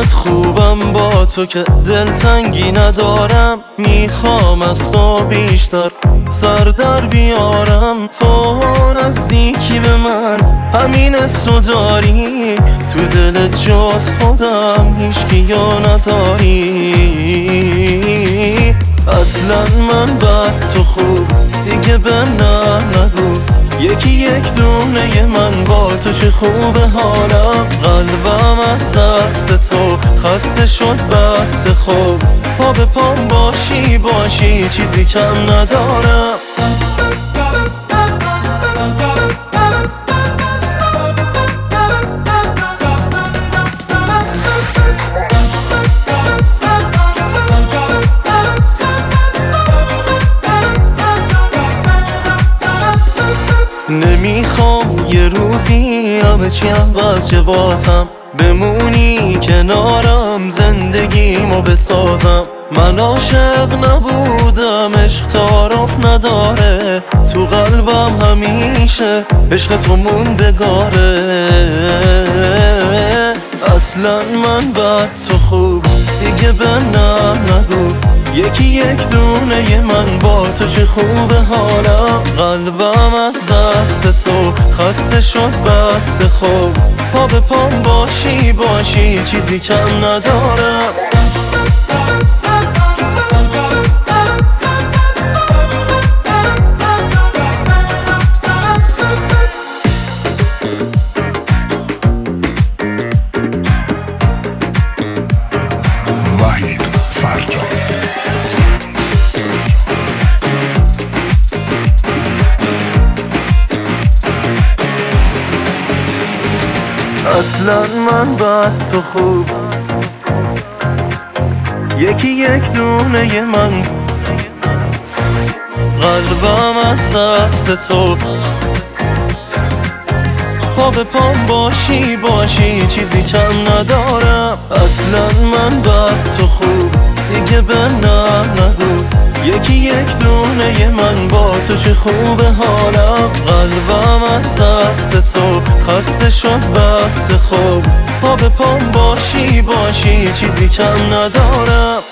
انقدر خوبم با تو که دلتنگی ندارم. میخوام از تو بیشتر سر در بیارم. تو نزدیکی به من همین حسو داری، تو دل جز خودم هیچکیو نداری. اصلا من بد تو خوب دیگه به نگو، یکی یک دونه من با تو چه خوبه حالم. قلبم از دست تو خسته شد بس خوب، پا به پام باشی چیزی کم ندارم. نمیخوام یه روزی همه چی عوض شه واسم، بمونی کنارم زندگیمو بسازم. من عاشق نبودم، عشق تعارف نداره، تو قلبم همیشه عشق تو موندگاره. اصلا من بد تو خوب دیگه به نگو، یکی یک دونه من با تو چه خوبه حالم. قلبم از دست تو خسته شد بس خوب، پا به پام باشی چیزی کم ندارم. اصلا من بد تو خوب، یکی یک دونه من، قلبم از دست تو، پا به پام باشی چیزی کم ندارم. اصلا من بد تو خوب دیگه به نگو، یکی یک دونه من با تو چه خوبه حالم. قلبم از دست تو خسته شد بس خوب، پا به پام باشی چیزی کم ندارم.